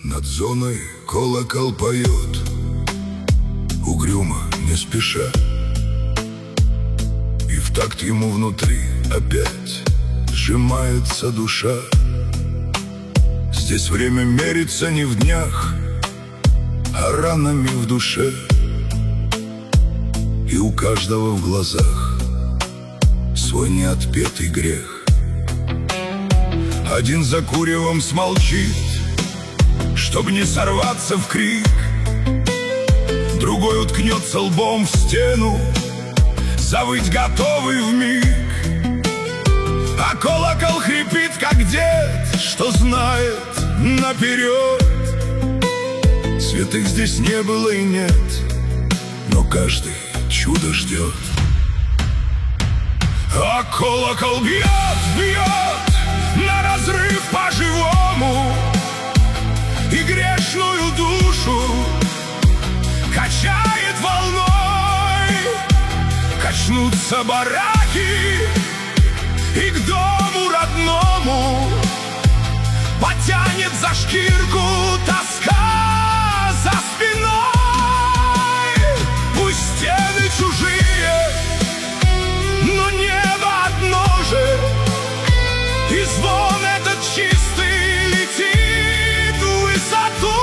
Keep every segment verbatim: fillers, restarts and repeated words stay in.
Над зоной колокол поет, угрюмо, не спеша, и в такт ему внутри опять сжимается душа. Здесь время мерится не в днях, а ранами в душе, и у каждого в глазах свой неотпетый грех. Один за куревом смолчит, чтоб не сорваться в крик, другой уткнется лбом в стену, завыть готовый вмиг. А колокол хрипит, как дед, что знает наперед. Святых здесь не было и нет, но каждый чудо ждет. А колокол бьет, бьет на разрыв по-живому, и грешную душу качает волной. Качнутся бараки, и к дому родному потянет за шкирку тоска за спиной. Пусть стены чужие, но небо одно же, и звон этот чистый летит в высоту.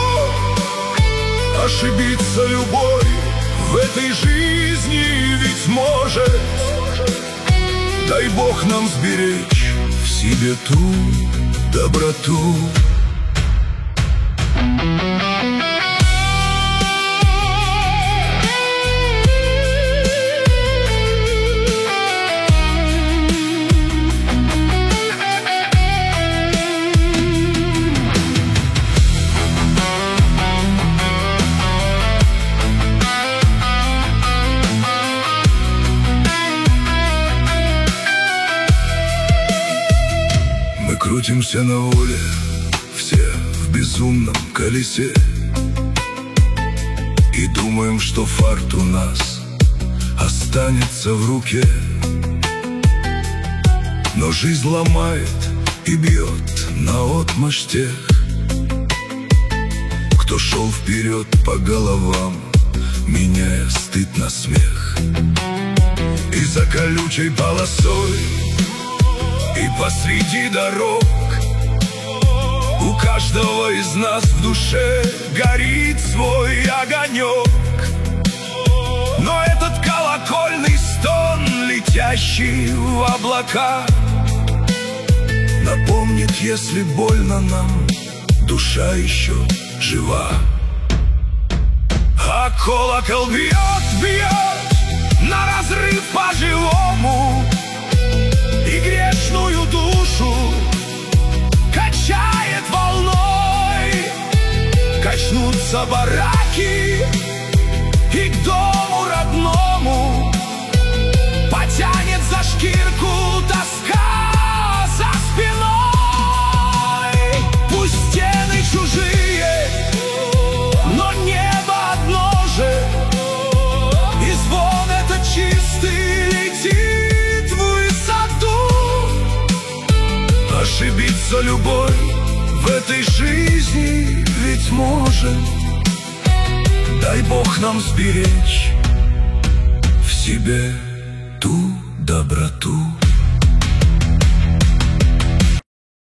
Ошибиться любой в этой жизни ведь может. Дай Бог нам сберечь в себе ту доброту. Крутимся на воле, все в безумном колесе, и думаем, что фарт у нас останется в руке. Но жизнь ломает и бьет наотмашь тех, кто шел вперед по головам, меняя стыд на смех. И за колючей полосой, и посреди дорог у каждого из нас в душе горит свой огонек. Но этот колокольный стон, летящий в облака, напомнит, если больно нам, душа еще жива. А колокол бьет, бьет на разрыв по-живому, и грешную душу качает волной. Качнутся бараки, и к дому родному потянет за шкирку тоска за спиной. Пусть стены чужие, но небо одно же, и звон этот чистый летит в высоту. Ошибиться любой в этой жизни ведь может. Дай Бог нам сберечь в себе ту доброту.